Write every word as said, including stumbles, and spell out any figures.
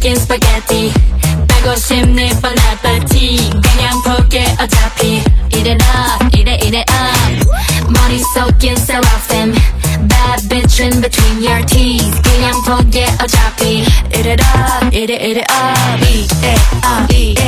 속인 스파게티 빼고 싶니 뻔하다지 그냥 포기해 어차피 이래라 이래 이래 up 머릿속인 seraphim Bad bitch in between your teeth 그냥 포기해 어차피 이래라 이래 이래 up 이래 up 이래